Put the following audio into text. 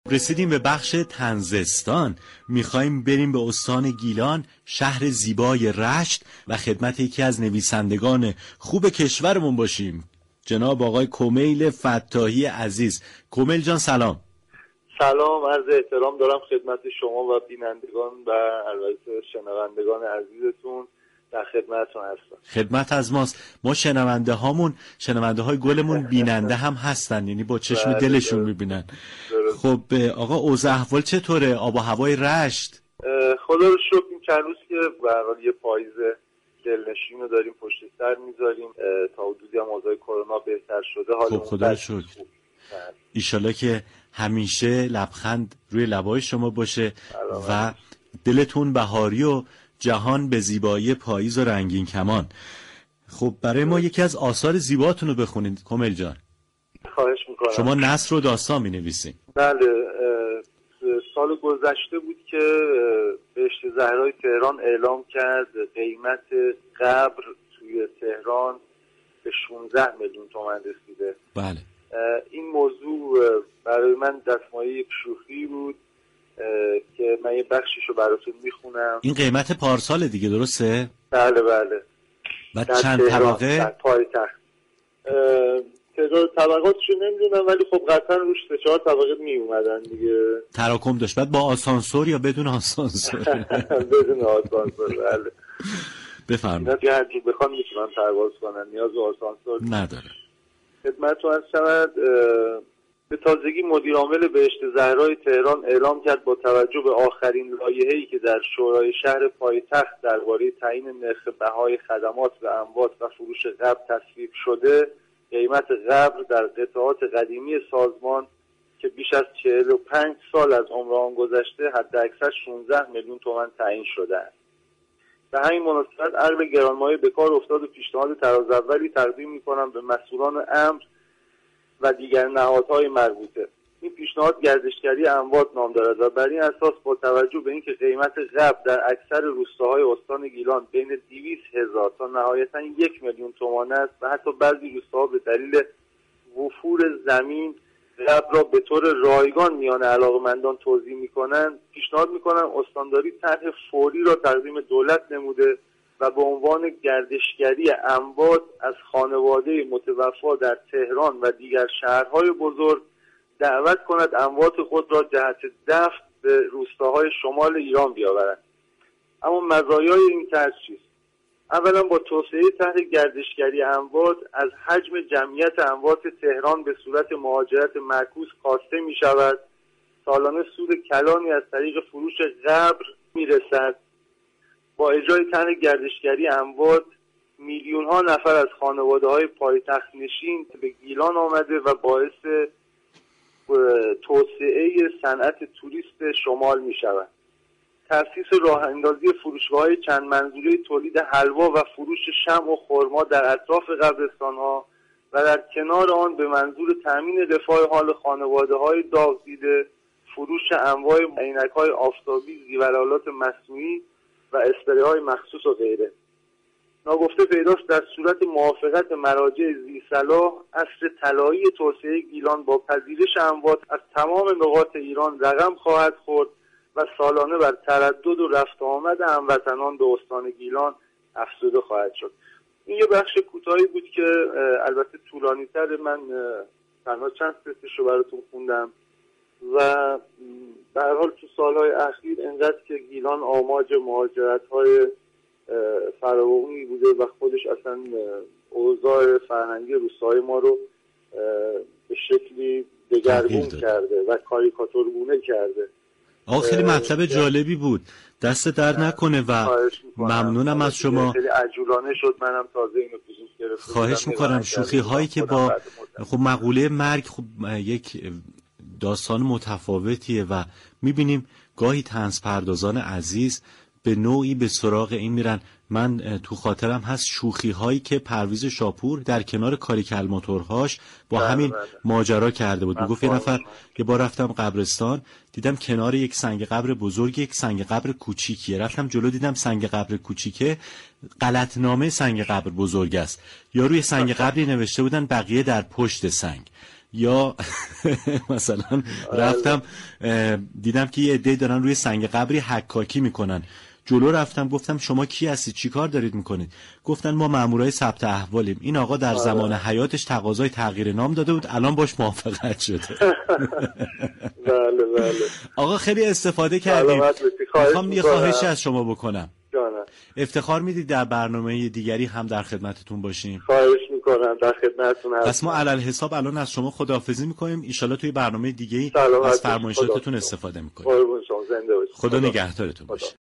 رسیدیم به بخش طنزستان. میخوایم بریم به استان گیلان، شهر زیبای رشت و خدمت یکی از نویسندگان خوب کشورمون باشیم، جناب آقای کمیل فتاحی عزیز. کمیل جان سلام. سلام، عرض احترام دارم خدمت شما و بینندگان و البته شنوندگان عزیزتون. در خدمتتون هستم. خدمت از ماست. ما شنونده های گلمون بیننده هم هستن، یعنی با چشم دلشون میبینن. خب آقا اوضاع احوال چطوره؟ آب و هوای رشت؟ خدا رو شکر این چند روز که به هر حال یه پاییز دلنشین رو داریم پشت سر میذاریم، تا حدودی هم اوضاع کرونا بهتر شده. خب خدا رو شکر. ایشالله که همیشه لبخند روی لبای شما باشه و دلتون بهاری و جهان به زیبایی پاییز و رنگین کمان. خب برای ما یکی از آثار زیباتون رو بخونید کمیل جان. خواهش میکنم. شما نثر و داستان می نویسین. بله، سال گذشته بود که بهشت زهرای تهران اعلام کرد قیمت قبر توی تهران به 16 میلیون تومان رسیده. بله. این موضوع برای من دستمایه یک شوخی بود که من یه بخشیشو براتون میخونم. این قیمت پارسال دیگه، درسته؟ بله بله. و چند طبقه؟ در پایتخت. تعداد طبقاتشو نمیدونم ولی خب قطعا روش 3-4 طبقه میومدن دیگه. تراکم داشت. بعد با آسانسور یا بدون آسانسور؟ بدون آسانسور. بله. بفرمایید. اینا هر کی بخوان میتونن پرواز کنن، نیاز به آسانسور نداره. خدمتتون عرض شود به تازگی مدیر عامل بهشت زهرای تهران اعلام کرد با توجه به آخرین لایحه‌ای که در شورای شهر پایتخت درباره تعیین نرخ بهای خدمات و اموات و فروش قبر تصویب شده، قیمت قبر در قطعات قدیمی سازمان که بیش از 45 سال از عمر آن گذشته حداکثر 16 میلیون تومان تعیین شده است. به همین مناسبت عقل گرانمایه به کار افتاد و پیشنهاد تراز اولی تقدیم می‌کنم به مسئولان امر و دیگر نهادهای مربوطه. این پیشنهاد گردشگری اموات نام دارد و بر این اساس با توجه به اینکه قیمت قبر در اکثر روستاهای استان گیلان بین 200,000 تا نهایتاً 1 میلیون تومان است و حتی بعضی روستاها به دلیل وفور زمین قبر را به طور رایگان میان علاقه‌مندان توزیع می‌کنند، پیشنهاد می‌کنم استانداری طرح فوری را تقدیم دولت نموده و به عنوان گردشگری اموات از خانواده متوفا در تهران و دیگر شهرهای بزرگ دعوت کند اموات خود را جهت دفن به روستاهای شمال ایران بیاورند. اما مزایای این طرح چیست؟ اولا با توسعه طرح گردشگری اموات از حجم جمعیت اموات تهران به صورت مهاجرت معکوس کاسته می شود. سالانه سود کلانی از طریق فروش قبر می رسد. با اجرای طرح گردشگری اموات میلیون ها نفر از خانواده های پایتخت نشین به گیلان آمده و باعث توسعه صنعت توریست شمال می شود. تأسیس راه اندازی فروشگاه‌های چند منظوره تولید حلوا و فروش شمع و خرما در اطراف قبرستان‌ها و در کنار آن به منظور تأمین رفاه حال خانواده‌های داغ دیده فروش انواع عینک‌های آفتابی، زیورآلات مصنوعی و اسپری‌های مخصوص و غیره. ناگفته پیداست در صورت موافقت مراجع ذی‌صلاح عصر طلایی توسعه گیلان با پذیرش اموات از تمام نقاط ایران رقم خواهد خورد و سالانه بر تردد و رفت آمد هموطنان به استان گیلان افزوده خواهد شد. این یه بخش کوتاهی بود که البته طولانی‌تر، من تنها چند سطرشو براتون خوندم و به هر حال تو سالهای اخیر انقدر که گیلان آماج مهاجرت‌های فراوانی بوده و خودش اصلا اوضاع فرهنگی روستاهای ما رو به شکلی دگرگون کرده و کاریکاتورگونه کرده. خیلی مطلب جالبی بود، دست درد نکنه و ممنونم از شما. خیلی عجولانه شد، منم تازه اینو پیشنهاد گرفتم. خواهش میکنم. شوخی هایی که با خب مقوله مرگ خب یک داستان متفاوتیه و میبینیم گاهی طنز پردازان عزیز به نوعی به سراغ این میرن. من تو خاطرم هست شوخی هایی که پرویز شاپور در کنار کاریکل موتورهاش با همین ماجرا کرده بود. میگفت یه نفر یه بار رفتم قبرستان، دیدم کنار یک سنگ قبر بزرگ یک سنگ قبر کوچیکیه، رفتم جلو دیدم سنگ قبر کوچیکه غلطنامه سنگ قبر بزرگ است، یا روی سنگ قبری نوشته بودن بقیه در پشت سنگ. یا مثلا رفتم دیدم که یه عده‌ای دارن روی سنگ قبری حکاکی میکنن، جلو رفتم گفتم شما کی هستید، چی کار دارید میکنید؟ گفتن ما مامورای ثبت احوالیم. این آقا در زمان حیاتش تقاضای تغییر نام داده بود، الان باش موافقت شده. بله بله. آقا خیلی استفاده کردیم. میخوام یه خواهشی از شما بکنم. جانم. افتخار میدید در برنامه دیگری هم در خدمتتون باشیم؟ خواهش میکنم، در خدمتتون هستم. پس ما علل حساب الان از شما خداحافظی میکنیم، ان شاءالله توی برنامه دیگه‌ای از فرمایشاتتون استفاده میکنیم. قربون شما، زنده باشید. خدا نگهدارتون باشه.